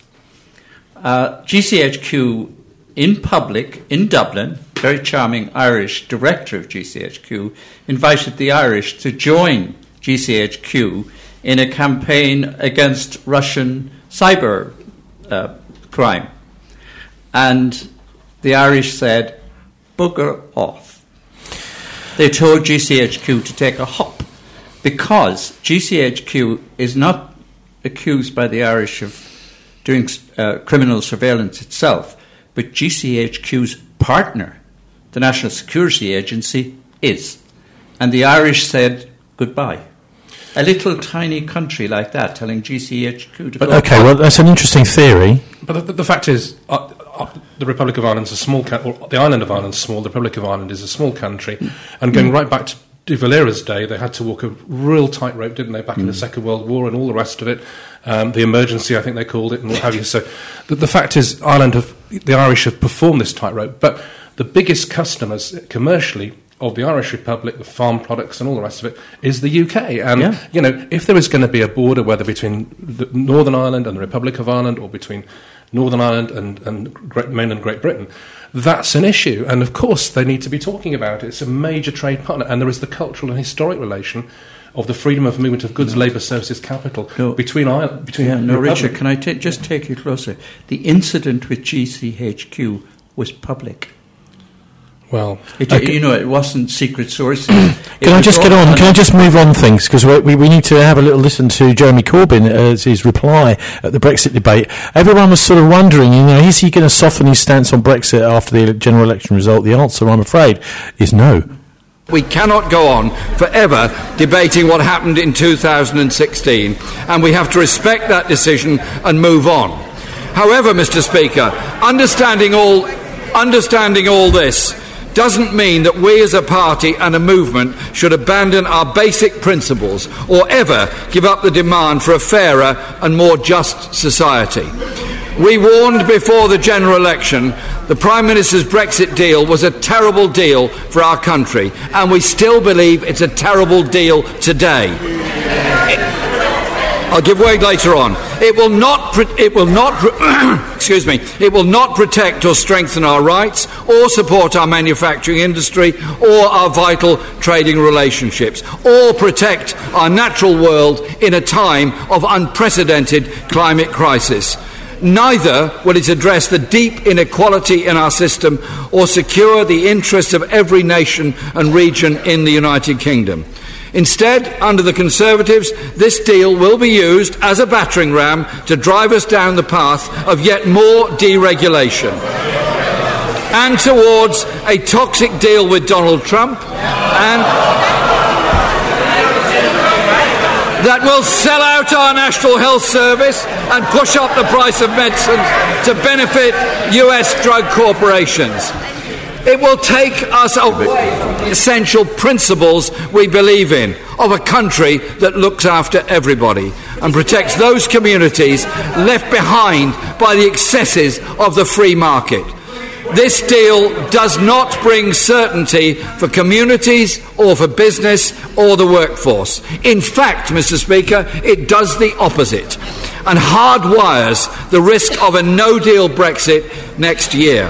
[SPEAKER 8] GCHQ in public, in Dublin, very charming Irish director of GCHQ, invited the Irish to join GCHQ in a campaign against Russian cyber crime. And the Irish said, bugger off. They told GCHQ to take a hop because GCHQ is not accused by the Irish of doing criminal surveillance itself, but GCHQ's partner, the National Security Agency, is. And the Irish said goodbye. A little tiny country like that telling GCHQ to go.
[SPEAKER 4] Okay, well, that's an interesting theory.
[SPEAKER 7] But the fact is, the Republic of Ireland's a small or the island of Ireland's small, the Republic of Ireland is a small country, and going right back to de Valera's day, they had to walk a real tightrope, didn't they, back in the Second World War and all the rest of it, the emergency, I think they called it, and what have you. So the fact is, the Irish have performed this tightrope, but the biggest customers commercially of the Irish Republic, the farm products and all the rest of it, is the UK. And, if there is going to be a border, whether between Northern Ireland and the Republic of Ireland or between Northern Ireland and mainland Great Britain, that's an issue. And, of course, they need to be talking about it. It's a major trade partner. And there is the cultural and historic relation of the freedom of movement of goods, labour, services, capital between Ireland...
[SPEAKER 8] Richard, can I just take you closer? The incident with GCHQ was public.
[SPEAKER 4] Well,
[SPEAKER 8] it wasn't secret sources.
[SPEAKER 4] Can I just get on? Can I just move on things? Because we need to have a little listen to Jeremy Corbyn as his reply at the Brexit debate. Everyone was sort of wondering, is he going to soften his stance on Brexit after the general election result? The answer, I'm afraid, is no.
[SPEAKER 12] We cannot go on forever debating what happened in 2016, and we have to respect that decision and move on. However, Mr. Speaker, understanding all this doesn't mean that we as a party and a movement should abandon our basic principles or ever give up the demand for a fairer and more just society. We warned before the general election the Prime Minister's Brexit deal was a terrible deal for our country, and we still believe it's a terrible deal today. I'll give way later on. It will not excuse me. It will not protect or strengthen our rights, or support our manufacturing industry, or our vital trading relationships, or protect our natural world in a time of unprecedented climate crisis. Neither will it address the deep inequality in our system or secure the interests of every nation and region in the United Kingdom. Instead, under the Conservatives, this deal will be used as a battering ram to drive us down the path of yet more deregulation and towards a toxic deal with Donald Trump that will sell out our National Health Service and push up the price of medicines to benefit US drug corporations. It will take us essential principles we believe in, of a country that looks after everybody and protects those communities left behind by the excesses of the free market. This deal does not bring certainty for communities or for business or the workforce. In fact, Mr. Speaker, it does the opposite and hardwires the risk of a no-deal Brexit next year.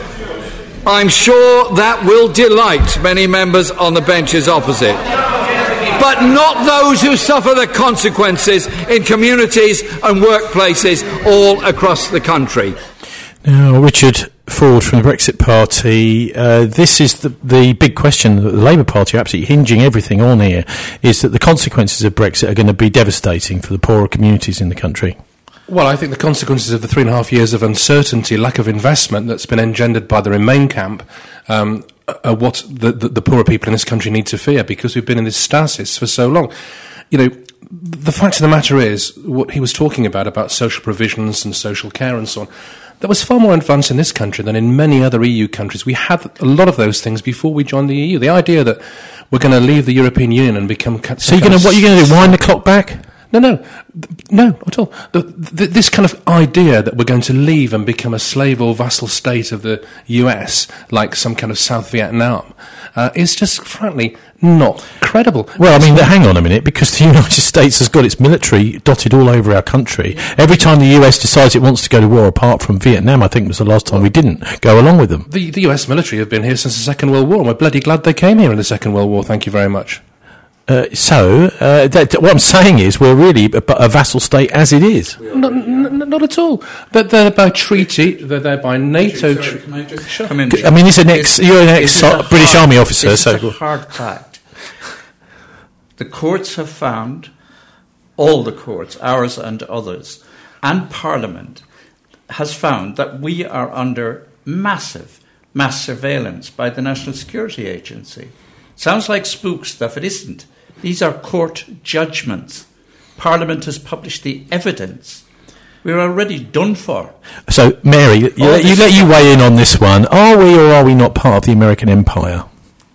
[SPEAKER 12] I'm sure that will delight many members on the benches opposite, but not those who suffer the consequences in communities and workplaces all across the country.
[SPEAKER 4] Now, Richard Ford from the Brexit Party, this is the big question that the Labour Party are absolutely hinging everything on here, is that the consequences of Brexit are going to be devastating for the poorer communities in the country.
[SPEAKER 7] Well, I think the consequences of the 3.5 years of uncertainty, lack of investment that's been engendered by the Remain camp are what the poorer people in this country need to fear, because we've been in this stasis for so long. You know, the fact of the matter is, what he was talking about social provisions and social care and so on, that was far more advanced in this country than in many other EU countries. We had a lot of those things before we joined the EU. The idea that we're going to leave the European Union and become...
[SPEAKER 4] So what are you going to do, wind the clock back?
[SPEAKER 7] No, not at all. This kind of idea that we're going to leave and become a slave or vassal state of the US, like some kind of South Vietnam, is just, frankly, not credible.
[SPEAKER 4] Well, I mean, hang on a minute, because the United States has got its military dotted all over our country. Every time the US decides it wants to go to war, apart from Vietnam, I think was the last time we didn't go along with them.
[SPEAKER 7] The US military have been here since the Second World War, and we're bloody glad they came here in the Second World War. Thank you very much.
[SPEAKER 4] What I'm saying is we're really a vassal state as it is.
[SPEAKER 7] Not at all. They're by treaty, they're there by NATO.
[SPEAKER 8] Can I just come in?
[SPEAKER 4] I mean, you're an ex-British Army officer.
[SPEAKER 8] It's a hard fact. The courts have found, all the courts, ours and others, and Parliament, has found that we are under massive mass surveillance by the National Security Agency. Sounds like spook stuff. It isn't. These are court judgments. Parliament has published the evidence. We're already done for.
[SPEAKER 4] So, Mary, let you weigh in on this one. Are we or are we not part of the American empire?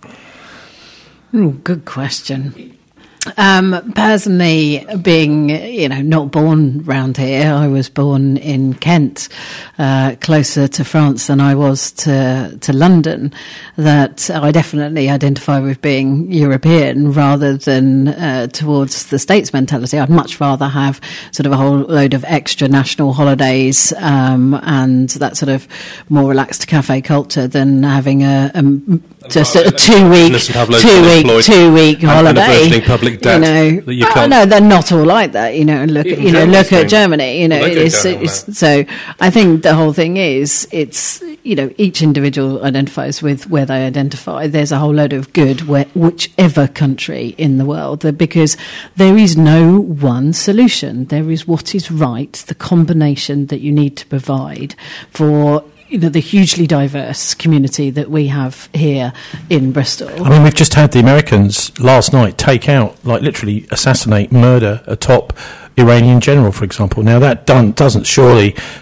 [SPEAKER 6] Good question. Personally, being, not born round here, I was born in Kent, closer to France than I was to London, that I definitely identify with being European rather than towards the States mentality. I'd much rather have sort of a whole load of extra national holidays and that sort of more relaxed cafe culture than having just a 2 week holiday.
[SPEAKER 7] Public debt that you can't.
[SPEAKER 6] No, they're not all like that. Look at Germany. So I think the whole thing is it's each individual identifies with where they identify. There's a whole load of good whichever country in the world, because there is no one solution. There is what is right, the combination that you need to provide for the hugely diverse community that we have here in Bristol.
[SPEAKER 4] I mean, we've just had the Americans last night take out, literally assassinate, murder a top Iranian general, for example. Now, that doesn't surely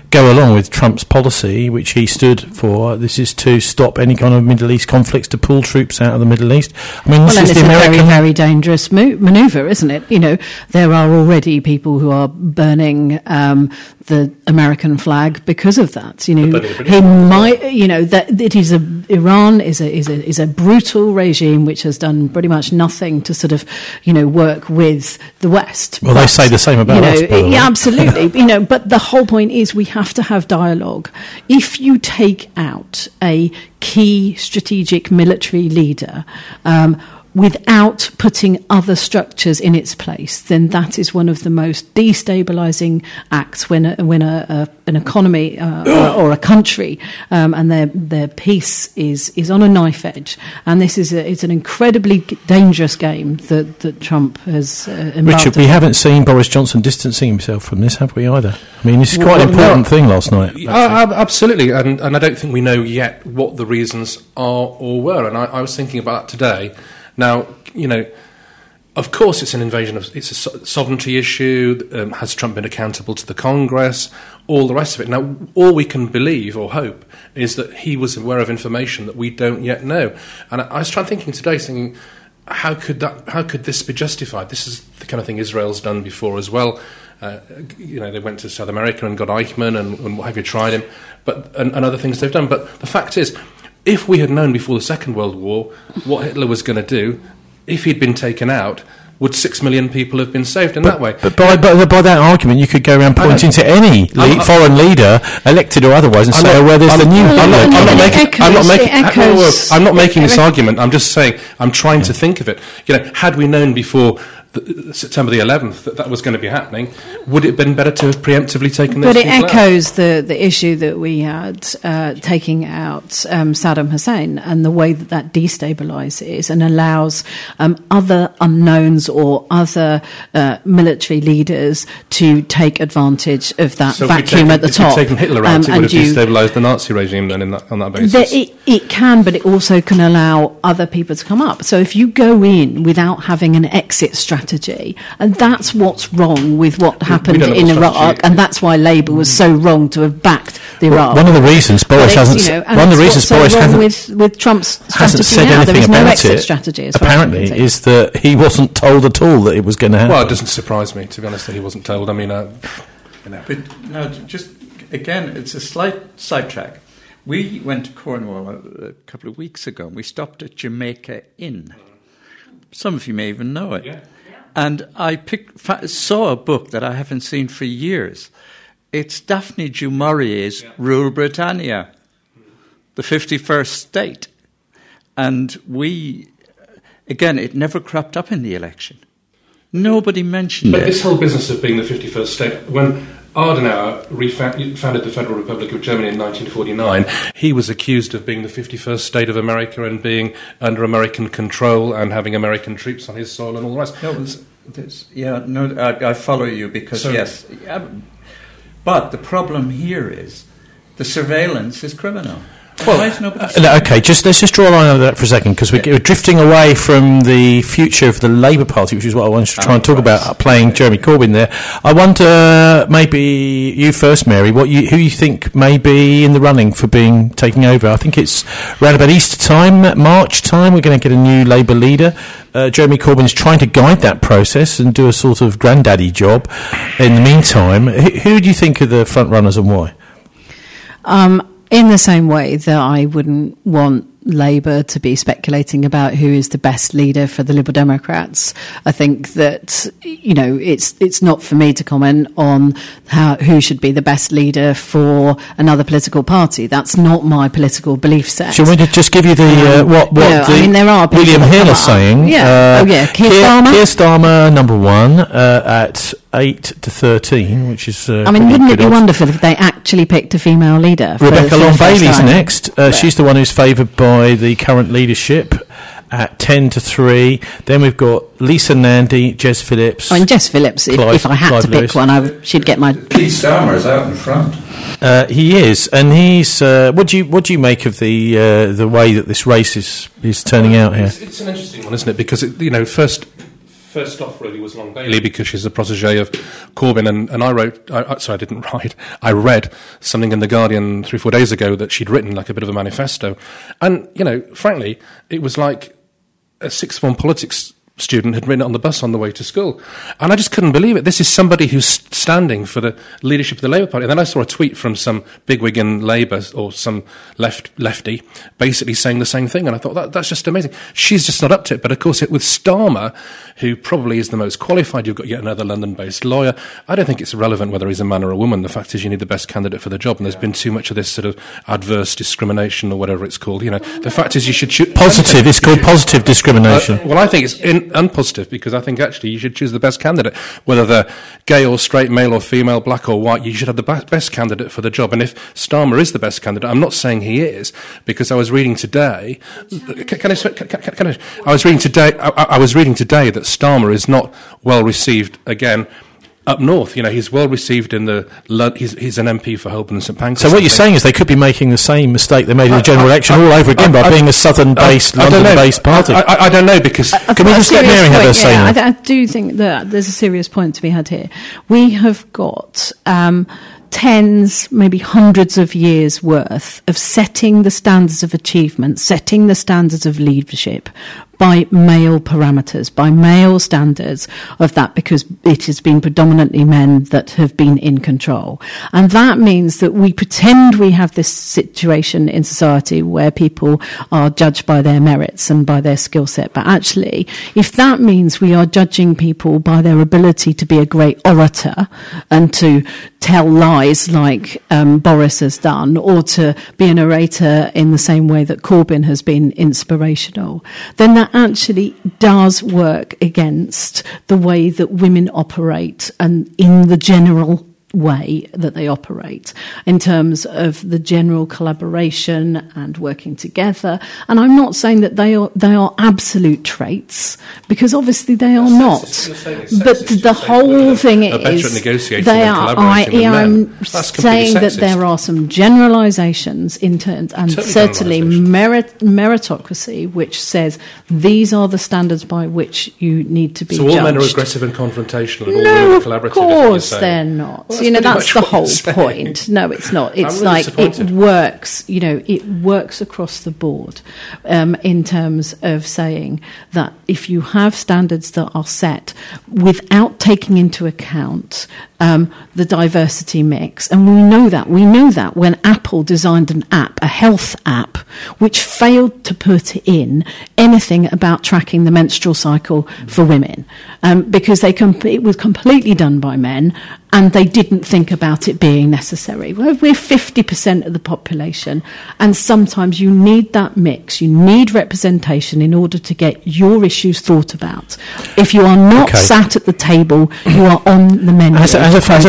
[SPEAKER 4] go along with Trump's policy, which he stood for. This is to stop any kind of Middle East conflicts, to pull troops out of the Middle East. I mean, this is the American...
[SPEAKER 6] It's a very, very dangerous manoeuvre, isn't it? You know, there are already people who are burning the American flag because of that. You know, he might. You know that it is Iran is a brutal regime which has done pretty much nothing to sort of, you know, work with the West.
[SPEAKER 4] Well, they say the same about us.
[SPEAKER 6] Yeah, absolutely. You know, but the whole point is we have to have dialogue. If you take out a key strategic military leader, without putting other structures in its place, then that is one of the most destabilising acts when an economy or a country and their peace is on a knife edge. And this is it's an incredibly dangerous game that Trump has embarked
[SPEAKER 4] Richard, we haven't seen Boris Johnson distancing himself from this, have we, either? I mean, this is quite an important thing last night.
[SPEAKER 7] Absolutely, and I don't think we know yet what the reasons are or were. And I was thinking about that today. Now, you know, of course it's an invasion it's a sovereignty issue. Has Trump been accountable to the Congress? All the rest of it. Now, all we can believe or hope is that he was aware of information that we don't yet know. And I was thinking today, how could this be justified? This is the kind of thing Israel's done before as well. You know, they went to South America and got Eichmann and what have you, tried him, and other things they've done. But the fact is, if we had known before the Second World War what Hitler was going to do, if he'd been taken out, would 6 million people have been saved in that way?
[SPEAKER 4] But by that argument, you could go around pointing to any foreign leader, elected or otherwise, and say, "Where there's the new."
[SPEAKER 7] I'm not making this argument. I'm just saying I'm trying to think of it. You know, had we known before September the 11th that was going to be happening, would it have been better to have preemptively taken those people out?
[SPEAKER 6] But it echoes the issue that we had taking out Saddam Hussein, and the way that destabilises and allows other unknowns or other military leaders to take advantage of that vacuum at the top.
[SPEAKER 7] If you'd taken Hitler out, it would have destabilised the Nazi regime then on that basis?
[SPEAKER 6] It can, but it also can allow other people to come up. So if you go in without having an exit strategy, and that's what's wrong with what happened in Iraq, and that's why Labour was so wrong to have backed the Iraq.
[SPEAKER 4] One of the reasons Boris hasn't
[SPEAKER 6] with Trump's
[SPEAKER 4] hasn't said anything about it, apparently, is that he wasn't told at all that it was going to happen.
[SPEAKER 7] Well, it doesn't surprise me, to be honest, that he wasn't told. I mean,
[SPEAKER 8] But now, just again, it's a slight sidetrack. We went to Cornwall a couple of weeks ago, and we stopped at Jamaica Inn. Some of you may even know it. Yeah. And I saw a book that I haven't seen for years. It's Daphne du Maurier's Rule Britannia, the 51st state. And again, it never cropped up in the election. Nobody mentioned it.
[SPEAKER 7] But this whole business of being the 51st state, when Adenauer founded the Federal Republic of Germany in 1949, he was accused of being the 51st state of America and being under American control and having American troops on his soil and all the rest.
[SPEAKER 8] I follow you because, yes. But the problem here is the surveillance is criminal.
[SPEAKER 4] Well, okay, let's just draw a line over that for a second, because we're drifting away from the future of the Labour Party, which is what I wanted to try and talk about, playing Jeremy Corbyn there. I wonder, maybe you first, Mary, who you think may be in the running for taking over. I think it's around about Easter time, March time, we're going to get a new Labour leader. Jeremy Corbyn is trying to guide that process and do a sort of granddaddy job. In the meantime, who do you think are the front runners and why?
[SPEAKER 6] In the same way that I wouldn't want Labour to be speculating about who is the best leader for the Liberal Democrats, I think that, you know, it's not for me to comment on who should be the best leader for another political party. That's not my political belief set.
[SPEAKER 4] Shall we just give you the
[SPEAKER 6] there are people
[SPEAKER 4] William Hill is saying?
[SPEAKER 6] Keir
[SPEAKER 4] Starmer number one at 8 to 13, which is.
[SPEAKER 6] Wouldn't it be wonderful if they actually picked a female leader?
[SPEAKER 4] Rebecca Long Bailey's next. She's the one who's favoured by the current leadership at 10 to 3. Then we've got Lisa Nandy, Jez Phillips.
[SPEAKER 6] Jez Phillips, if I had to pick one, she'd get my.
[SPEAKER 8] Keir Starmer's out in front.
[SPEAKER 4] He is, and he's. What do you make of the way that this race is turning out here?
[SPEAKER 7] It's an interesting one, isn't it? Because first off really was Long Bailey, because she's a protégé of Corbyn, and I read something in The Guardian 3-4 days ago that she'd written, like a bit of a manifesto. And, frankly, it was like a sixth form politics student had written it on the bus on the way to school. And I just couldn't believe it. This is somebody who's standing for the leadership of the Labour Party. And then I saw a tweet from some bigwig in Labour, or some lefty, basically saying the same thing. And I thought, that's just amazing. She's just not up to it. But of course, with Starmer, who probably is the most qualified, you've got yet another London-based lawyer. I don't think it's relevant whether he's a man or a woman. The fact is you need the best candidate for the job. And there's been too much of this sort of adverse discrimination, or whatever it's called. The fact is you should choose...
[SPEAKER 4] Positive. It's called positive discrimination.
[SPEAKER 7] Well, I think it's unpositive, because I think actually you should choose the best candidate, whether they're gay or straight, male or female, black or white. You should have the best candidate for the job. And if Starmer is the best candidate, I'm not saying he is, because I was reading today. I was reading today that Starmer is not well received again up north. He's well received in he's an MP for Holborn and St Pancras.
[SPEAKER 4] So what you're saying is they could be making the same mistake they made in the general election all over again by being a southern-based, London-based party.
[SPEAKER 7] I don't know, because...
[SPEAKER 4] Can we just let Mary have her say now?
[SPEAKER 6] I do think that there's a serious point to be had here. We have got... tens, maybe hundreds of years worth of setting the standards of achievement, setting the standards of leadership by male parameters, by male standards of that, because it has been predominantly men that have been in control. And that means that we pretend we have this situation in society where people are judged by their merits and by their skill set. But actually, if that means we are judging people by their ability to be a great orator and to tell lies like Boris has done, or to be an orator in the same way that Corbyn has been inspirational, then that actually does work against the way that women operate, and in the general way that they operate, in terms of the general collaboration and working together. And I'm not saying that they are absolute traits, because obviously they are not. But the whole thing is they are. I'm saying that there are some generalisations in terms, and certainly meritocracy, which says these are the standards by which you need to be judged.
[SPEAKER 7] So all men are aggressive and confrontational, and all women are collaborative.
[SPEAKER 6] Of course they're not. Well, that's the whole point. No, it's not. It's really it works. It works across the board in terms of saying that if you have standards that are set without taking into account the diversity mix, and we know that when Apple designed an app, a health app, which failed to put in anything about tracking the menstrual cycle for women, because it was completely done by men, and they didn't think about it being necessary. We're 50% of the population, and sometimes you need that mix. You need representation in order to get your issues thought about. If you are not sat at the table, you are on the menu.
[SPEAKER 4] As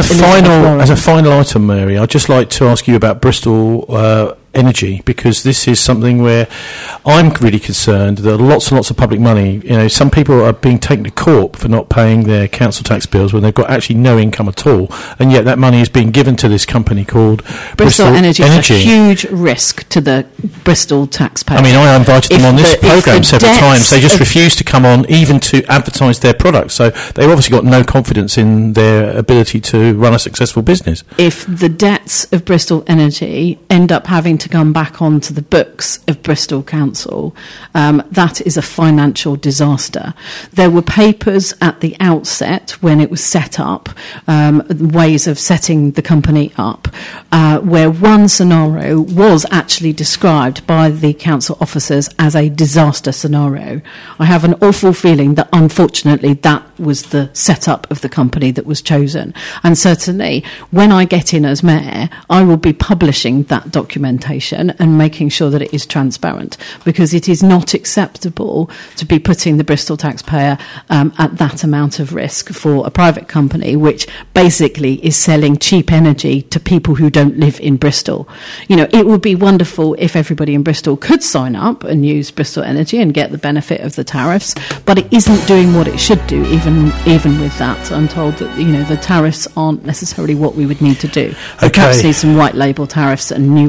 [SPEAKER 4] a final item, Mary, I'd just like to ask you about Bristol Energy, because this is something where I'm really concerned that lots and lots of public money, some people are being taken to court for not paying their council tax bills when they've got actually no income at all, and yet that money is being given to this company called Bristol Energy.
[SPEAKER 6] It's a huge risk to the Bristol taxpayer.
[SPEAKER 4] I mean, I invited them on this programme several times. They just refuse to come on, even to advertise their products. So they've obviously got no confidence in their ability to run a successful business.
[SPEAKER 6] If the debts of Bristol Energy end up having to come back onto the books of Bristol Council, that is a financial disaster. There were papers at the outset when it was set up, ways of setting the company up, where one scenario was actually described by the council officers as a disaster scenario. I have an awful feeling that unfortunately that was the setup of the company that was chosen. And certainly when I get in as mayor, I will be publishing that documentation and making sure that it is transparent, because it is not acceptable to be putting the Bristol taxpayer at that amount of risk for a private company which basically is selling cheap energy to people who don't live in Bristol. It would be wonderful if everybody in Bristol could sign up and use Bristol Energy and get the benefit of the tariffs, but it isn't doing what it should do. Even with that, I'm told that the tariffs aren't necessarily what we would need to do. We perhaps need some white label tariffs and a new way of running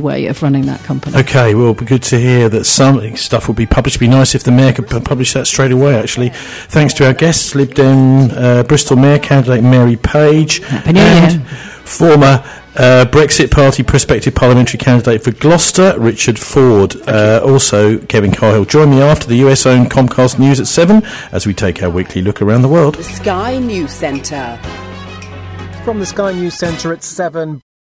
[SPEAKER 6] running that company.
[SPEAKER 4] Okay, well, it'll be good to hear that some stuff will be published. It'd be nice if the Mayor could publish that straight away, actually. Thanks to our guests, Lib Dem Bristol Mayor candidate Mary Page.
[SPEAKER 6] Happy New Year.
[SPEAKER 4] Former Brexit Party prospective parliamentary candidate for Gloucester, Richard Ford. Also, Kevin Cahill. Join me after the US-owned Comcast News at 7 as we take our weekly look around the world.
[SPEAKER 13] The Sky News Centre.
[SPEAKER 1] From the Sky News Centre at 7.